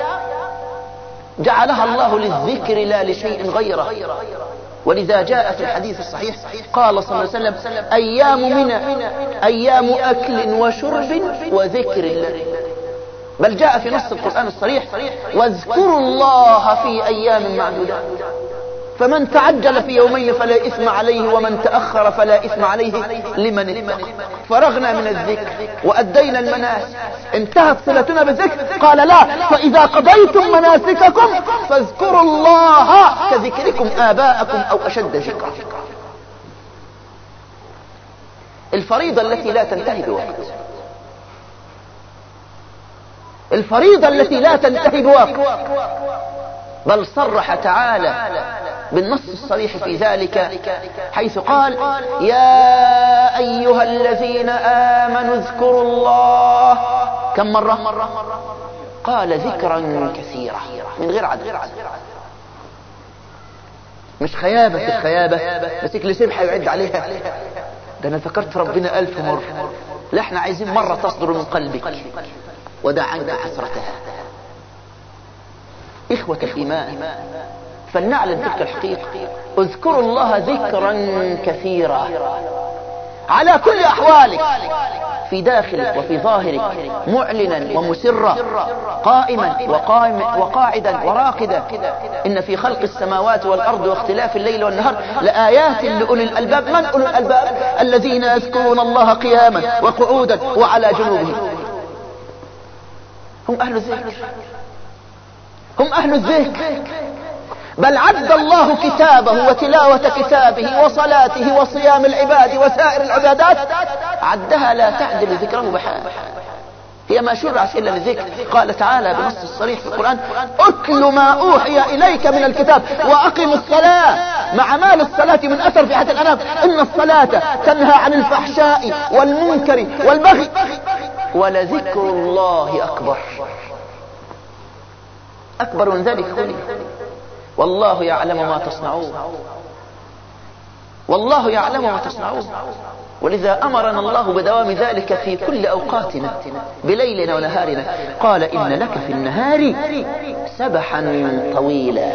جعلها الله للذكر لا لشيء غيره. ولذا جاء في الحديث الصحيح قال صلى الله عليه وسلم: أيام منى أيام أكل وشرب وذكر الله. بل جاء في نص القرآن الصريح: واذكروا الله في أيام معدودات. فمن تعجل في يومين فلا إثم عليه، ومن تأخر فلا إثم عليه لمن اتقى. فرغنا من الذكر وأدينا المناسك، انتهت صلتنا بالذكر. قال: لا، فإذا قضيتم مناسككم فاذكروا الله كذكركم آباءكم أو أشد ذكرا. الفريضة التي لا تنتهي بوقت، الفريضة التي لا تنتهي بوقت، بل صرح تعالى بالنص الصريح في ذلك حيث قال: يا أيها الذين آمنوا اذكروا الله. كم مرة؟ قال: ذكرا كثيرا من غير عدد. مش خيابة الخيابة بس كل حيعد عليها، ده أنا ذكرت ربنا 1000 مرة. لا، احنا عايزين مرة تصدر من قلبك ودع عنك حسرتها. إخوة الإيمان، فلنعلم تلك الحقيقة: اذكروا الله ذكرا كثيرا على كل أحوالك، في داخلك وفي ظاهرك، معلنا ومسرا، قائما وقاعدا وراقدا. إن في خلق السماوات والأرض واختلاف الليل والنهار لآيات لأولي الألباب. من أولي الألباب؟ الذين يذكرون الله قياما وقعودا وعلى جنوبهم. هم أهل الذكر، هم أهل الذكر. بل عد الله كتابه وتلاوة كتابه وصلاته وصيام العباد وسائر العبادات، عدها لا تعدل ذكره بحال. هي ما شرعت إلا للذكر. قال تعالى بنص الصريح في القرآن: أتل ما أوحي إليك من الكتاب وأقم الصلاة. مع مال الصلاة من أثر في حياة الأنام. إن الصلاة تنهى عن الفحشاء والمنكر والبغي ولذكر الله أكبر. أكبر من ذلك كله. والله يعلم ما تصنعون، والله يعلم ما تصنعون. ولذا أمرنا الله بدوام ذلك في كل أوقاتنا بليلنا ونهارنا. قال: إن لك في النهار سبحا طويلا.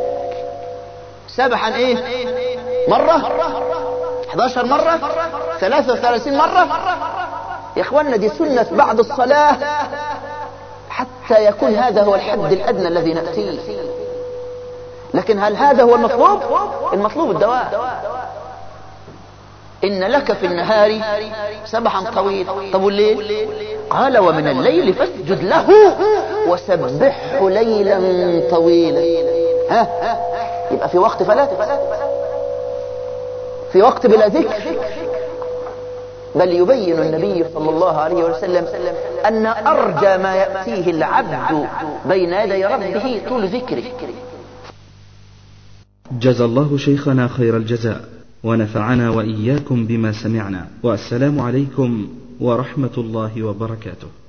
سبحا إيه؟ مرة 11 مرة 33 مرة. يا إخواننا دي سنة بعد الصلاة حتى يكون هذا هو الحد الأدنى الذي نأتيه. لكن هل هذا هو المطلوب؟ المطلوب الدوام. إن لك في النهار سبحا طويل. طب والليل؟ قال: ومن الليل فاسجد له وسبحه ليلا طويلا. يبقى في وقت فلا، في وقت بلا ذكر. بل يبين النبي صلى الله عليه وسلم أن أرجى ما يأتيه العبد بين يدي ربه طول ذكره. جزى الله شيخنا خير الجزاء، ونفعنا وإياكم بما سمعنا، والسلام عليكم ورحمة الله وبركاته.